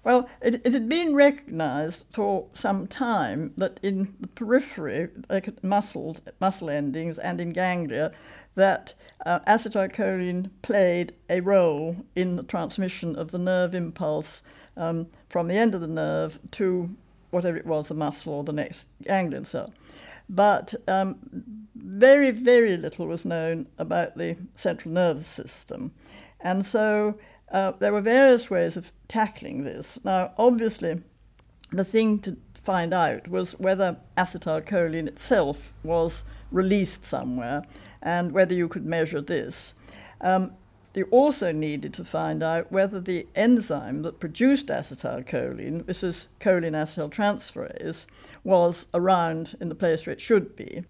Well, it had been recognised for some time that in the periphery, like muscle endings and in ganglia, that acetylcholine played a role in the transmission of the nerve impulse from the end of the nerve to whatever it was, the muscle or the next ganglion cell. But very, very little was known about the central nervous system. And so there were various ways of tackling this. Now, obviously, the thing to find out was whether acetylcholine itself was released somewhere and whether you could measure this. You also needed to find out whether the enzyme that produced acetylcholine, this is choline acetyltransferase, was around in the place where it should be.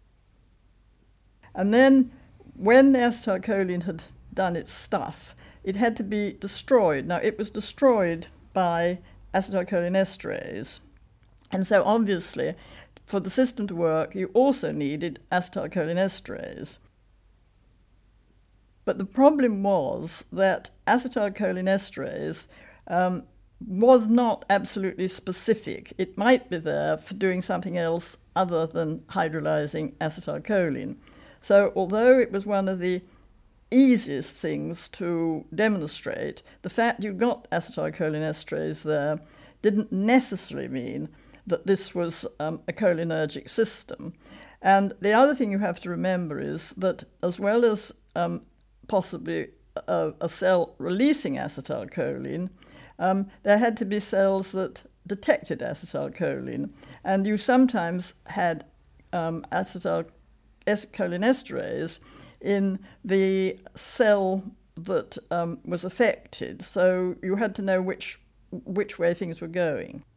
And then when the acetylcholine had done its stuff, it had to be destroyed. Now, it was destroyed by acetylcholinesterase. And so obviously, for the system to work, you also needed acetylcholinesterase. But the problem was that acetylcholinesterase was not absolutely specific. It might be there for doing something else other than hydrolyzing acetylcholine. So although it was one of the easiest things to demonstrate, the fact you got acetylcholinesterase there didn't necessarily mean that this was a cholinergic system. And the other thing you have to remember is that as well as possibly a cell releasing acetylcholine, there had to be cells that detected acetylcholine. And you sometimes had acetylcholinesterase in the cell that was affected. So you had to know which way things were going.